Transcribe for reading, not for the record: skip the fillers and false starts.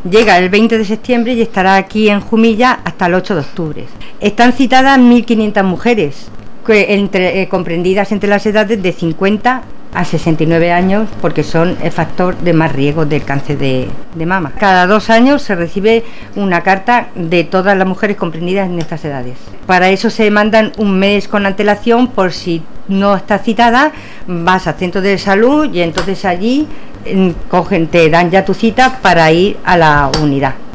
Llega el 20 de septiembre y estará aquí en Jumilla hasta el 8 de octubre. Están citadas 1.500 mujeres, comprendidas entre las edades de 50 a 69 años, porque son el factor de más riesgo del cáncer de mama. Cada 2 años se recibe una carta de todas las mujeres comprendidas en estas edades. Para eso se mandan un mes con antelación, por si no estás citada, vas al centro de salud y entonces allí te dan ya tu cita para ir a la unidad.